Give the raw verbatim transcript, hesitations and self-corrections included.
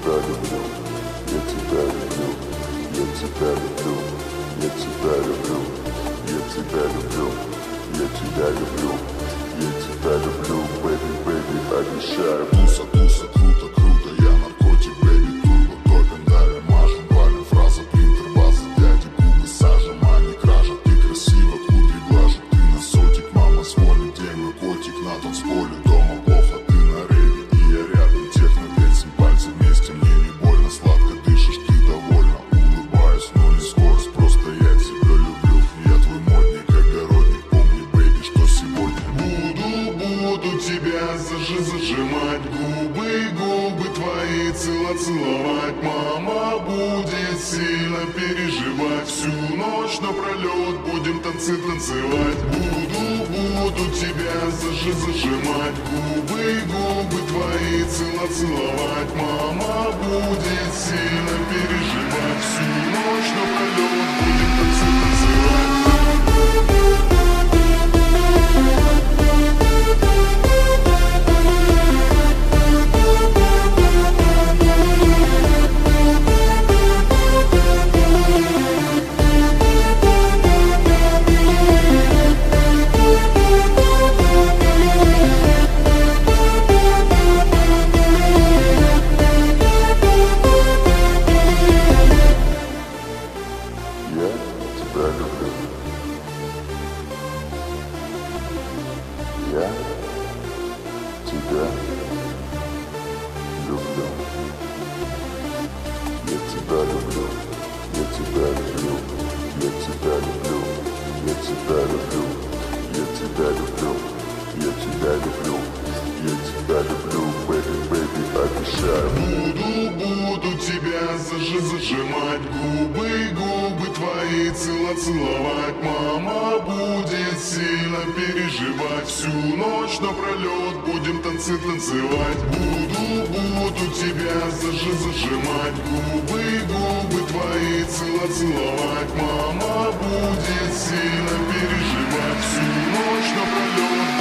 тебя люблю, я тебя люблю, я тебя люблю, я тебя люблю, я тебя люблю, я тебя люблю, я тебя люблю, baby, baby, обещаю. Туса, туса, круто, круто, я наркотик, baby, турбо, топим, давим, мажем, валим, фраза, принтер, база, дяди, губы, сажа, мани, кража, ты красива, кудри глажу, ты носотик, мама звонит, где мой котик, на танцполе, дома плохо, ты на рейве, и я рядом, техно, глянцем, пальцы вместе, мне не больно, сладко дышишь, ты довольна, улыбаюсь, но не скорость, просто я тебя люблю, я твой модник, огородник, помни, baby, что сегодня буду, буду тебя зажи, зажимать, губы, губы твои целовать, целовать, мама будет сильно переживать, всю ночь напролет будем танцы танцевать, буду, буду тебя зажи, зажимать, губы, губы твои целовать, целовать, мама будет сильно переживать, всю ночь напролет будем танцы танцевать. Я тебя люблю. Я тебя люблю. Я тебя люблю. Я тебя люблю. Я тебя люблю. Я тебя люблю. Я тебя люблю. Я тебя люблю. Baby, baby, обещаю. Буду, буду тебя зажи, зажимать, губы, губы твои целовать, целовать, мама будет сильно переживать, всю ночь напролет будем танцы танцевать, буду, буду тебя зажи, зажимать, губы, губы твои целовать, целовать, мама будет сильно переживать, всю ночь напролет